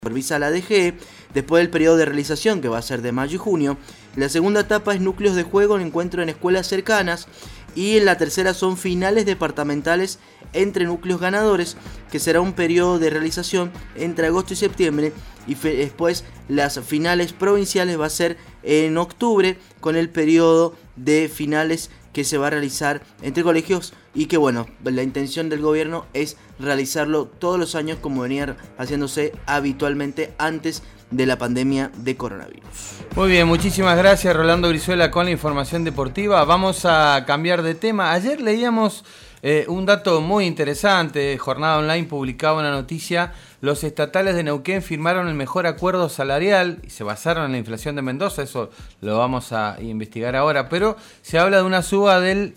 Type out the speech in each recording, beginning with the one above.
supervisa la DGE, después del periodo de realización que va a ser de mayo y junio. La segunda etapa es núcleos de juego, encuentro en escuelas cercanas, y en la tercera son finales departamentales entre núcleos ganadores, que será un periodo de realización entre agosto y septiembre, y después las finales provinciales va a ser en octubre, con el periodo de finales que se va a realizar entre colegios, y que bueno, la intención del gobierno es realizarlo todos los años como venía haciéndose habitualmente antes de la pandemia de coronavirus. Muy bien, muchísimas gracias Rolando Brizuela con la información deportiva. Vamos a cambiar de tema. Ayer leíamos un dato muy interesante. Jornada Online publicaba una noticia. Los estatales de Neuquén firmaron el mejor acuerdo salarial y se basaron en la inflación de Mendoza. Eso lo vamos a investigar ahora. Pero se habla de una suba del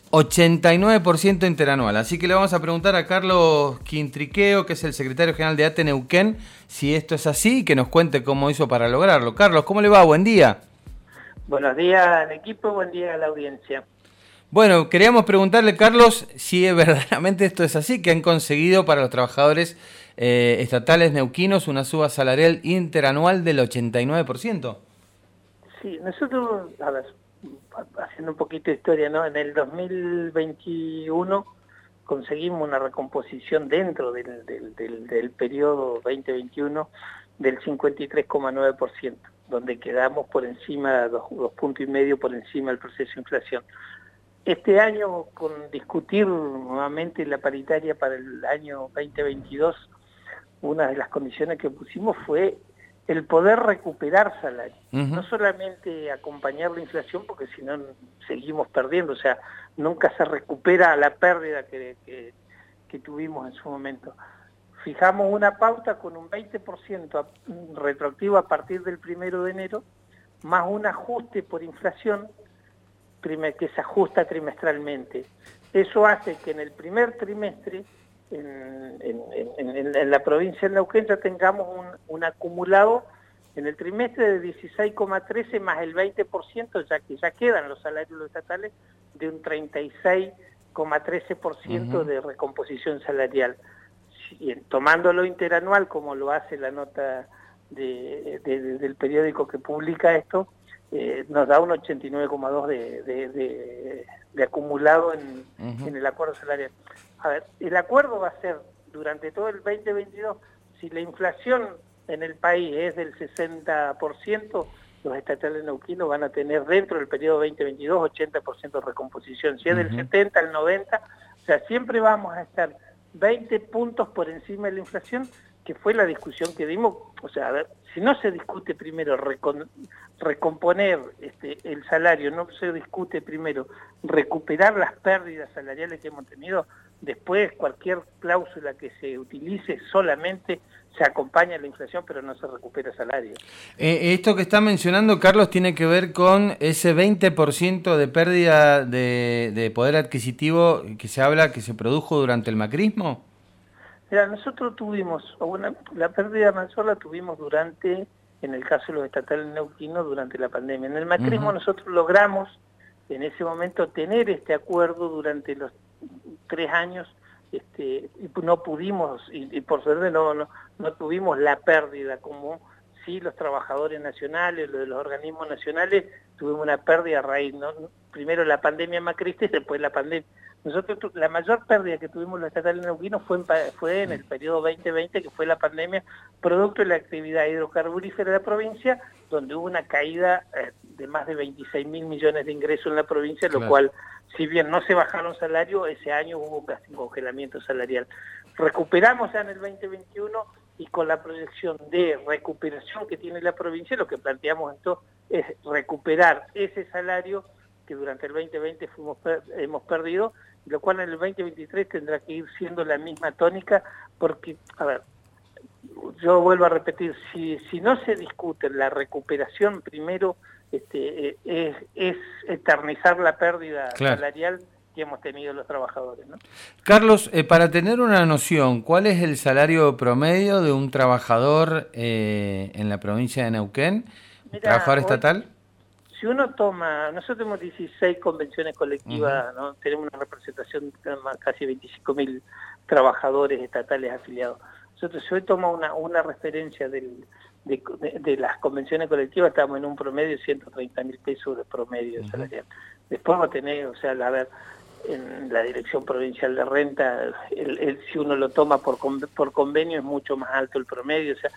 89% interanual. Así que le vamos a preguntar a Carlos Quintriqueo, que es el secretario general de ATE Neuquén, si esto es así y que nos cuente cómo hizo para lograrlo. Carlos, ¿cómo le va? Buen día. Buenos días al equipo, buen día a la audiencia. Bueno, queríamos preguntarle, Carlos, si verdaderamente esto es así, que han conseguido para los trabajadores estatales neuquinos una suba salarial interanual del 89%. Sí, nosotros, a ver, haciendo un poquito de historia, ¿no? En el 2021 conseguimos una recomposición dentro del periodo 2021 del 53,9%, donde quedamos por encima, 2,5 puntos por encima del proceso de inflación. Este año, con discutir nuevamente la paritaria para el año 2022, una de las condiciones que pusimos fue el poder recuperar salario. No solamente acompañar la inflación, porque si no seguimos perdiendo, o sea, nunca se recupera la pérdida que tuvimos en su momento. Fijamos una pauta con un 20% retroactivo a partir del 1 de enero, más un ajuste por inflación que se ajusta trimestralmente. Eso hace que en el primer trimestre en la provincia de Neuquén ya tengamos un acumulado en el trimestre de 16,13 más el 20%, ya que ya quedan los salarios estatales, de un 36,13% de recomposición salarial. Tomándolo interanual, como lo hace la nota del periódico que publica esto, nos da un 89,2 de acumulado en el acuerdo salarial. A ver, el acuerdo va a ser durante todo el 2022, si la inflación en el país es del 60%, los estatales neuquinos van a tener dentro del periodo 2022 80% de recomposición. Si es del 70 al 90, o sea, siempre vamos a estar 20 puntos por encima de la inflación, que fue la discusión que dimos. O sea, a ver, si no se discute primero recomponer el salario, no se discute primero recuperar las pérdidas salariales que hemos tenido, después cualquier cláusula que se utilice solamente se acompaña a la inflación, pero no se recupera salario. Esto que está mencionando, Carlos, tiene que ver con ese 20% de pérdida de poder adquisitivo que se habla que se produjo durante el macrismo. Mira, nosotros tuvimos, la pérdida mensual la tuvimos en el caso de los estatales neuquinos, durante la pandemia. En el macrismo nosotros logramos en ese momento tener este acuerdo durante los 3 años, y no pudimos, y por suerte no tuvimos la pérdida, como sí los trabajadores nacionales, los de los organismos nacionales, tuvimos una pérdida a raíz, ¿no? Primero la pandemia macrista y después la pandemia. Nosotros, la mayor pérdida que tuvimos los estatales neuquinos fue en el periodo 2020, que fue la pandemia, producto de la actividad hidrocarburífera de la provincia, donde hubo una caída de más de 26.000 millones de ingresos en la provincia, lo cual, si bien no se bajaron salarios, ese año hubo casi un congelamiento salarial. Recuperamos ya en el 2021, y con la proyección de recuperación que tiene la provincia, lo que planteamos esto es recuperar ese salario que durante el 2020 hemos perdido, lo cual en el 2023 tendrá que ir siendo la misma tónica, porque, a ver, yo vuelvo a repetir, si no se discute la recuperación, primero es eternizar la pérdida salarial que hemos tenido los trabajadores, ¿no? Carlos, para tener una noción, ¿cuál es el salario promedio de un trabajador en la provincia de Neuquén? Mira, ¿trabajador estatal? Si uno toma, nosotros tenemos 16 convenciones colectivas, ¿no? Tenemos una representación de casi 25.000 trabajadores estatales afiliados. Nosotros, si hoy tomo una referencia de las convenciones colectivas, estamos en un promedio de 130.000 pesos de promedio salarial. Después va a tener, o sea, a ver, en la Dirección Provincial de Renta, si uno lo toma por convenio es mucho más alto el promedio, o sea,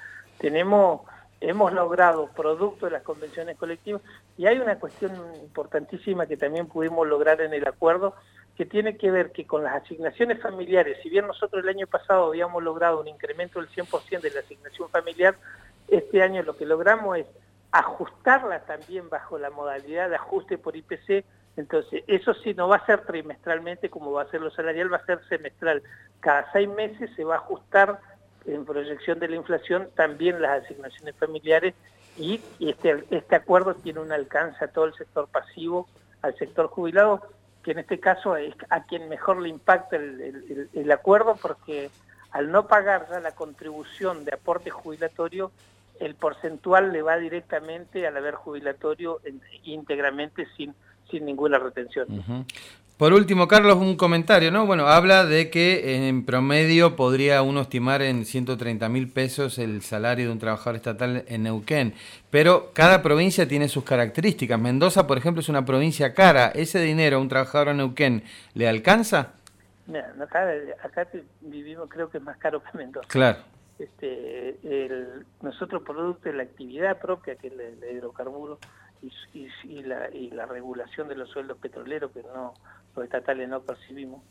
hemos logrado, producto de las convenciones colectivas, y hay una cuestión importantísima que también pudimos lograr en el acuerdo, que tiene que ver que con las asignaciones familiares, si bien nosotros el año pasado habíamos logrado un incremento del 100% de la asignación familiar, este año lo que logramos es ajustarla también bajo la modalidad de ajuste por IPC. Entonces, eso sí no va a ser trimestralmente como va a ser lo salarial, va a ser semestral. Cada 6 meses se va a ajustar en proyección de la inflación también las asignaciones familiares, y este acuerdo tiene un alcance a todo el sector pasivo, al sector jubilado, que en este caso es a quien mejor le impacta el acuerdo, porque al no pagar ya la contribución de aporte jubilatorio, el porcentual le va directamente al haber jubilatorio íntegramente sin ninguna retención. Por último, Carlos, un comentario, ¿no? Bueno, habla de que en promedio podría uno estimar en 130.000 pesos el salario de un trabajador estatal en Neuquén, pero cada provincia tiene sus características. Mendoza, por ejemplo, es una provincia cara. ¿Ese dinero a un trabajador en Neuquén le alcanza? Mira, acá vivimos, creo que es más caro que Mendoza. Claro. Nosotros, producto de la actividad propia, que es el hidrocarburo, y la regulación de los sueldos petroleros, que los estatales no percibimos,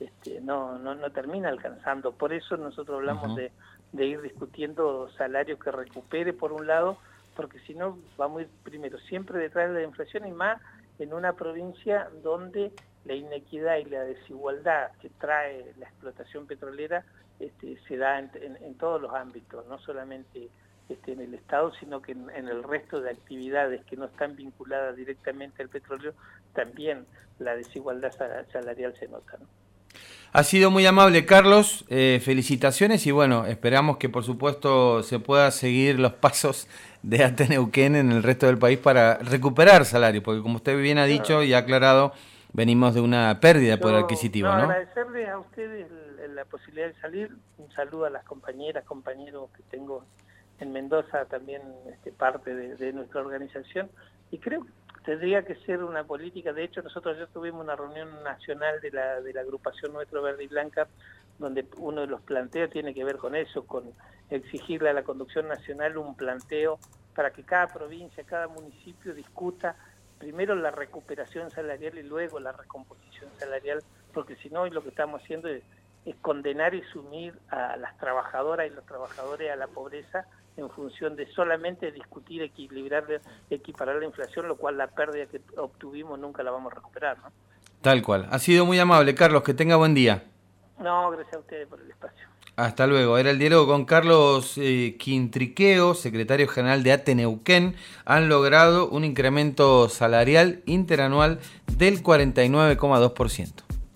no termina alcanzando. Por eso nosotros hablamos de ir discutiendo salarios que recupere por un lado, porque si no vamos a ir primero siempre detrás de la inflación, y más en una provincia donde la inequidad y la desigualdad que trae la explotación petrolera se da en todos los ámbitos, no solamente en el Estado, sino que en el resto de actividades que no están vinculadas directamente al petróleo, también la desigualdad salarial se nota, ¿no? Ha sido muy amable, Carlos, felicitaciones, y bueno, esperamos que por supuesto se pueda seguir los pasos de ATE Neuquén en el resto del país para recuperar salario, porque como usted bien ha dicho y ha aclarado, venimos de una pérdida de poder adquisitivo, ¿no? Agradecerles a ustedes la posibilidad de salir. Un saludo a las compañeras, compañeros que tengo en Mendoza, también parte de nuestra organización, y creo que tendría que ser una política. De hecho, nosotros ya tuvimos una reunión nacional de la agrupación Nuestro Verde y Blanca, donde uno de los planteos tiene que ver con eso, con exigirle a la conducción nacional un planteo para que cada provincia, cada municipio discuta primero la recuperación salarial y luego la recomposición salarial, porque si no, lo que estamos haciendo es condenar y sumir a las trabajadoras y los trabajadores a la pobreza en función de solamente discutir, equiparar la inflación, lo cual la pérdida que obtuvimos nunca la vamos a recuperar, ¿no? Tal cual. Ha sido muy amable, Carlos, que tenga buen día. No, gracias a ustedes por el espacio. Hasta luego. Era el diálogo con Carlos Quintriqueo, secretario general de ATE Neuquén. Han logrado un incremento salarial interanual del 49,2%.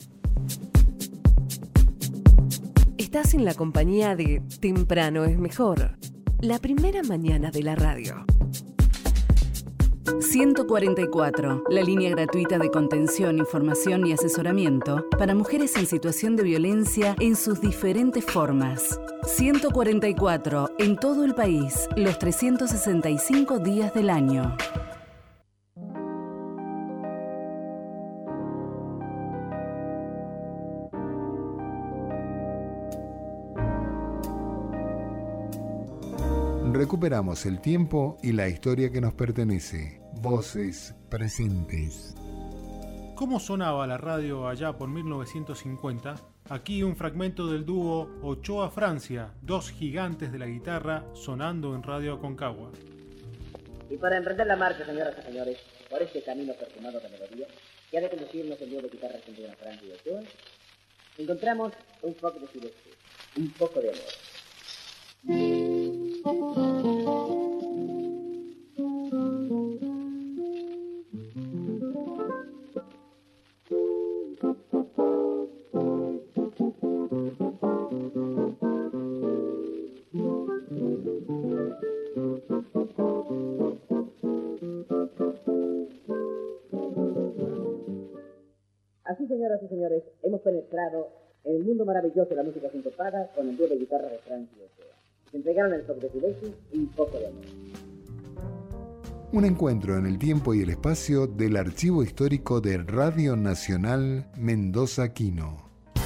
Estás en la compañía de Temprano es Mejor, la primera mañana de la radio. 144, la línea gratuita de contención, información y asesoramiento para mujeres en situación de violencia en sus diferentes formas. 144, en todo el país, los 365 días del año. Recuperamos el tiempo y la historia que nos pertenece. Voces presentes. ¿Cómo sonaba la radio allá por 1950? Aquí un fragmento del dúo Ochoa-Francia, dos gigantes de la guitarra sonando en Radio Aconcagua. Y para emprender la marcha, señoras y señores, por este camino perfumado de melodía, que ha de conducirnos el dúo de guitarra argentina Francia y Ochoa, encontramos un poco de silencio, un poco de amor. Así, señoras y señores, hemos penetrado El mundo maravilloso de la música sincopada con el dúo de guitarra de Francia y Ochoa. Se entregaron el toque de silencio y un poco de amor. Un encuentro en el tiempo y el espacio del Archivo Histórico de Radio Nacional Mendoza Quino.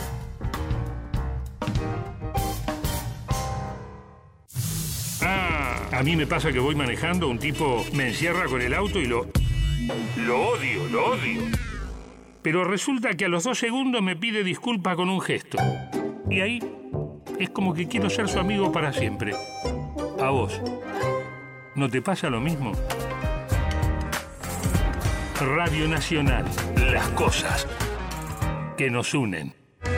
A mí me pasa que voy manejando, un tipo me encierra con el auto y lo odio. Pero resulta que a los 2 segundos me pide disculpas con un gesto. Y ahí es como que quiero ser su amigo para siempre. ¿A vos no te pasa lo mismo? Radio Nacional, las cosas que nos unen.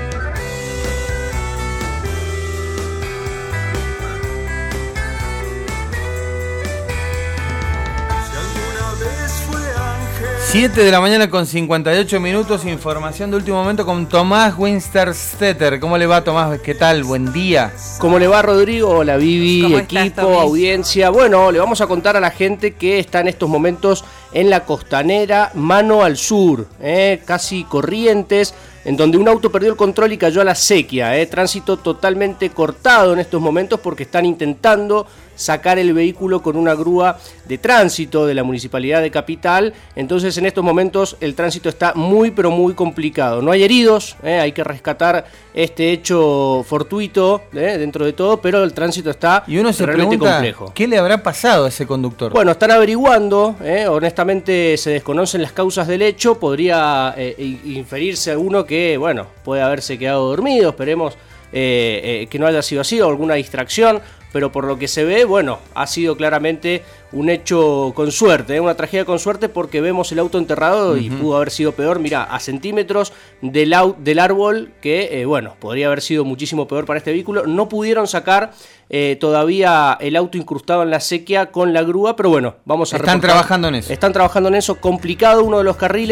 Siete de la mañana con 58 minutos, información de último momento con Tomás Winterstetter. ¿Cómo le va, Tomás? ¿Qué tal? Buen día. ¿Cómo le va, Rodrigo? Hola, Vivi, equipo, audiencia. Bueno, le vamos a contar a la gente que está en estos momentos en la costanera, mano al sur, casi Corrientes, en donde un auto perdió el control y cayó a la sequía. Tránsito totalmente cortado en estos momentos porque están intentando sacar el vehículo con una grúa de tránsito de la Municipalidad de Capital. Entonces en estos momentos el tránsito está muy pero muy complicado. No hay heridos, hay que rescatar este hecho fortuito dentro de todo, pero el tránsito está y uno se realmente pregunta, complejo. ¿Qué le habrá pasado a ese conductor? Bueno, están averiguando, honestamente se desconocen las causas del hecho, podría inferirse alguno que, bueno, puede haberse quedado dormido, esperemos que no haya sido así o alguna distracción, pero por lo que se ve, bueno, ha sido claramente un hecho con suerte, una tragedia con suerte porque vemos el auto enterrado y pudo haber sido peor, mirá, a centímetros del árbol que, bueno, podría haber sido muchísimo peor para este vehículo. No pudieron sacar todavía el auto incrustado en la sequía con la grúa, pero bueno, vamos a Están trabajando en eso. Están trabajando en eso, complicado uno de los carriles.